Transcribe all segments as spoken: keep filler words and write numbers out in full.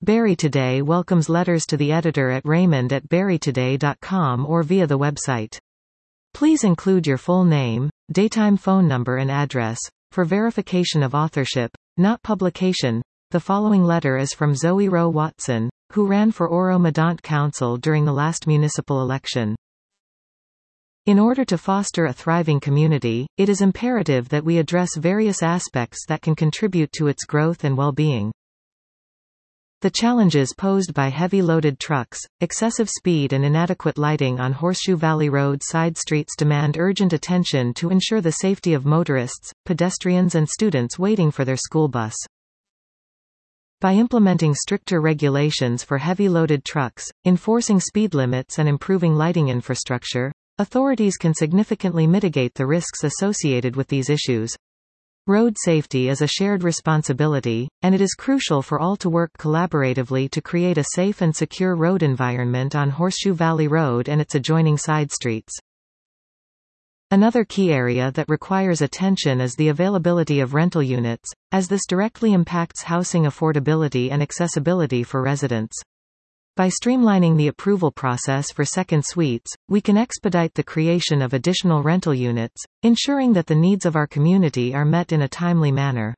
Barrie Today welcomes letters to the editor at raymond at barrie today dot com or via the website. Please include your full name, daytime phone number and address. For verification of authorship, not publication, the following letter is from Zoe Rowe Watson, who ran for Oro-Medonte Council during the last municipal election. In order to foster a thriving community, it is imperative that we address various aspects that can contribute to its growth and well-being. The challenges posed by heavy loaded trucks, excessive speed and inadequate lighting on Horseshoe Valley Road side streets demand urgent attention to ensure the safety of motorists, pedestrians and students waiting for their school bus. By implementing stricter regulations for heavy loaded trucks, enforcing speed limits and improving lighting infrastructure, authorities can significantly mitigate the risks associated with these issues. Road safety is a shared responsibility, and it is crucial for all to work collaboratively to create a safe and secure road environment on Horseshoe Valley Road and its adjoining side streets. Another key area that requires attention is the availability of rental units, as this directly impacts housing affordability and accessibility for residents. By streamlining the approval process for second suites, we can expedite the creation of additional rental units, ensuring that the needs of our community are met in a timely manner.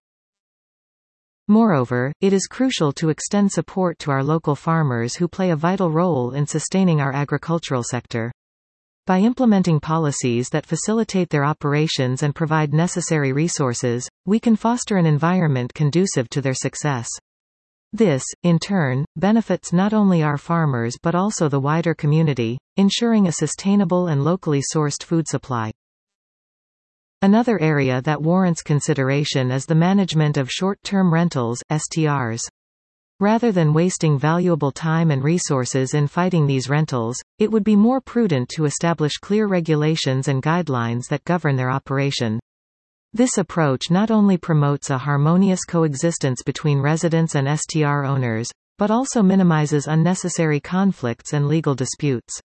Moreover, it is crucial to extend support to our local farmers who play a vital role in sustaining our agricultural sector. By implementing policies that facilitate their operations and provide necessary resources, we can foster an environment conducive to their success. This, in turn, benefits not only our farmers but also the wider community, ensuring a sustainable and locally sourced food supply. Another area that warrants consideration is the management of short-term rentals, S T Rs. Rather than wasting valuable time and resources in fighting these rentals, it would be more prudent to establish clear regulations and guidelines that govern their operation. This approach not only promotes a harmonious coexistence between residents and S T R owners, but also minimizes unnecessary conflicts and legal disputes.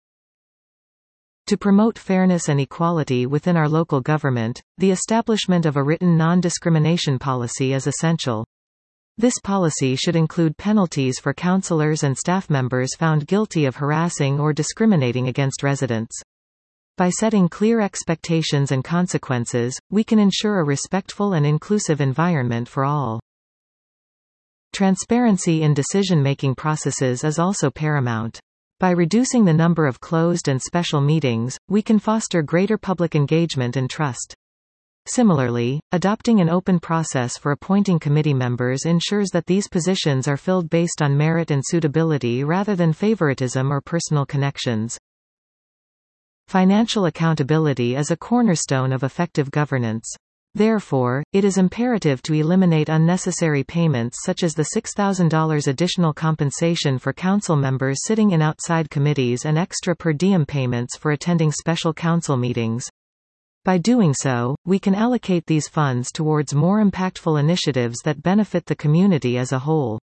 To promote fairness and equality within our local government, the establishment of a written non-discrimination policy is essential. This policy should include penalties for councillors and staff members found guilty of harassing or discriminating against residents. By setting clear expectations and consequences, we can ensure a respectful and inclusive environment for all. Transparency in decision-making processes is also paramount. By reducing the number of closed and special meetings, we can foster greater public engagement and trust. Similarly, adopting an open process for appointing committee members ensures that these positions are filled based on merit and suitability rather than favoritism or personal connections. Financial accountability is a cornerstone of effective governance. Therefore, it is imperative to eliminate unnecessary payments such as the six thousand dollars additional compensation for council members sitting in outside committees and extra per diem payments for attending special council meetings. By doing so, we can allocate these funds towards more impactful initiatives that benefit the community as a whole.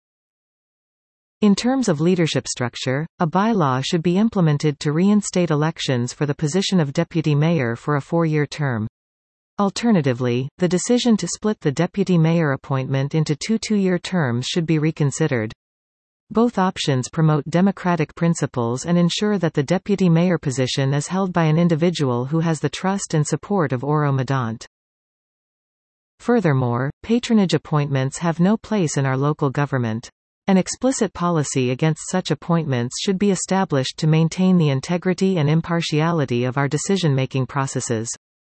In terms of leadership structure, a bylaw should be implemented to reinstate elections for the position of deputy mayor for a four-year term. Alternatively, the decision to split the deputy mayor appointment into two two-year terms should be reconsidered. Both options promote democratic principles and ensure that the deputy mayor position is held by an individual who has the trust and support of Oro-Medonte. Furthermore, patronage appointments have no place in our local government. An explicit policy against such appointments should be established to maintain the integrity and impartiality of our decision-making processes.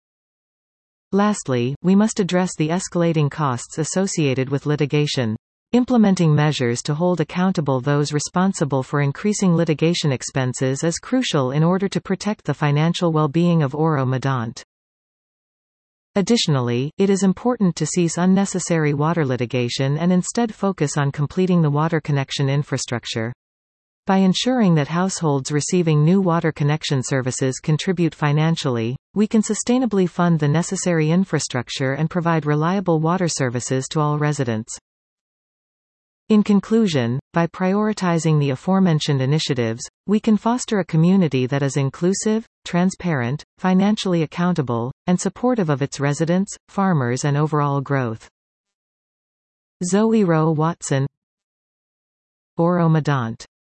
Lastly, we must address the escalating costs associated with litigation. Implementing measures to hold accountable those responsible for increasing litigation expenses is crucial in order to protect the financial well-being of Oro-Medonte. Additionally, it is important to cease unnecessary water litigation and instead focus on completing the water connection infrastructure. By ensuring that households receiving new water connection services contribute financially, we can sustainably fund the necessary infrastructure and provide reliable water services to all residents. In conclusion, by prioritizing the aforementioned initiatives, we can foster a community that is inclusive, transparent, financially accountable, and supportive of its residents, farmers and overall growth. Zoe Rowe Watson, or Omadont.